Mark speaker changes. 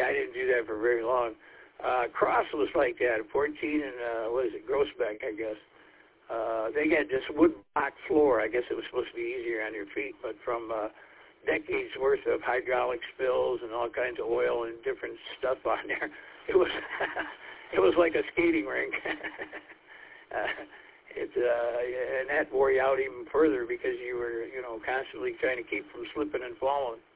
Speaker 1: I didn't do that for very long. Cross was like that, 14 and, what is it, Groesbeck, I guess. They had this wood block floor. I guess it was supposed to be easier on your feet, but from decades worth of hydraulic spills and all kinds of oil and different stuff on there, it was it was like a skating rink. And that wore you out even further because you were, constantly trying to keep from slipping and falling.